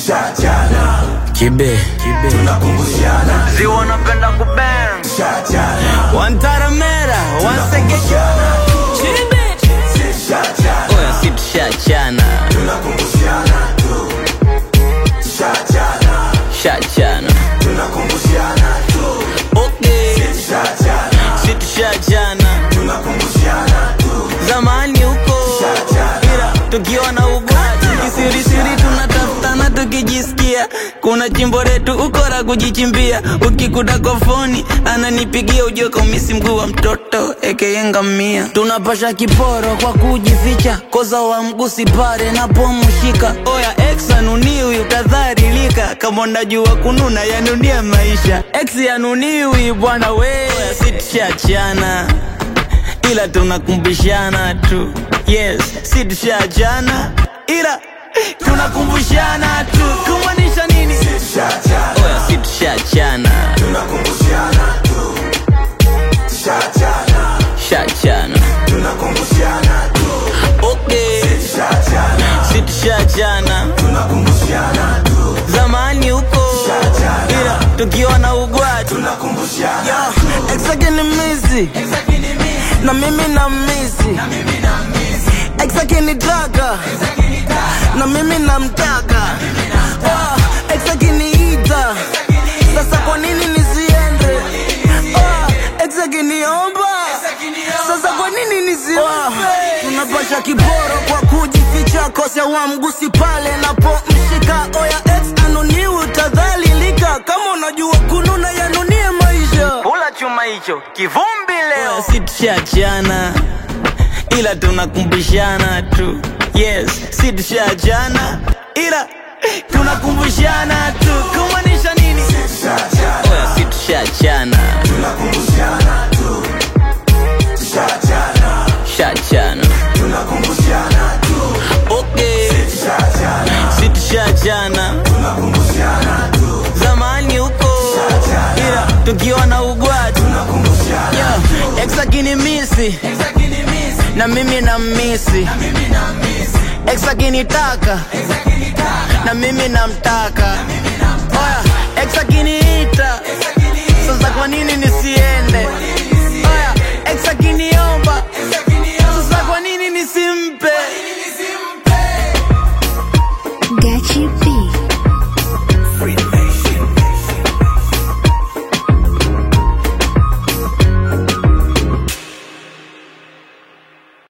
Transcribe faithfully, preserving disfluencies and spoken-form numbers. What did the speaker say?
Shajana Kibe, kibe tunakumbushana. Ziwa napenda kubang Shajana Wantaramera, wansekeshana Kibe Shajana Oya situ shachana tunakumbushana tu. Shajana Shachana tunakumbushana tu. Okay Shajana situ shachana tunakumbushana tu. Zamani uko Shajana tukiwa na ugwati kisiri siri tunatafutana tukijisikia kuna chimbo letu ukora kujichimbia ukikuta kwa foni ananipigia ujue kaumisi mguu wa mtoto aka ngamia tunapasha kiporo kwa kujificha koza wa mgusi pare napomshika oya ex anuniwi utadharilika kama unajua kununa yanunia maisha ex yanuniwi bwana we oya sitishachana ila tunakumbushana tu. Yes, si tushajana ila tunakumbushana tu. Kumaanisha nini? Shajana Oya si tushachana tunakumbushana tu. Shajana Shachana tunakumbushana tu. Okay Shajana si tushachana tunakumbushana tu. zamani huko Shajana ila tukiwa na ugwati tunakumbushana. Exake ni mizi na mimi na mizi Exake ni daga na mimi na mtaka oh, Exake ni ita sasa kwa nini nisiende oh, Exake ni omba sasa kwa nini nisiende oh, tunapasha kiboro kwa kujificha kose wa mgusi pale napomshika oya ex anoniwi utadhalilika kama unajua kununa yanunie maisha pula chuma hicho kivumbi leo si tushachana ila tunakumbushana tu. Yes, si tushachana ila tunakumbushana tu. Kumaanisha nini? Shajana Oya si tushachana tunakumbushana tu. Shajana Shachana tunakumbushana tu. Okay Shajana si tushachana tunakumbushana tu. zamani huko ila tukiwa na ugwati Tunakumbushana yeah. Ex akinimisi na mimi na misi Ex akinitaka na mimi namtaka oya ex akiniita sasa kwa nini nisiende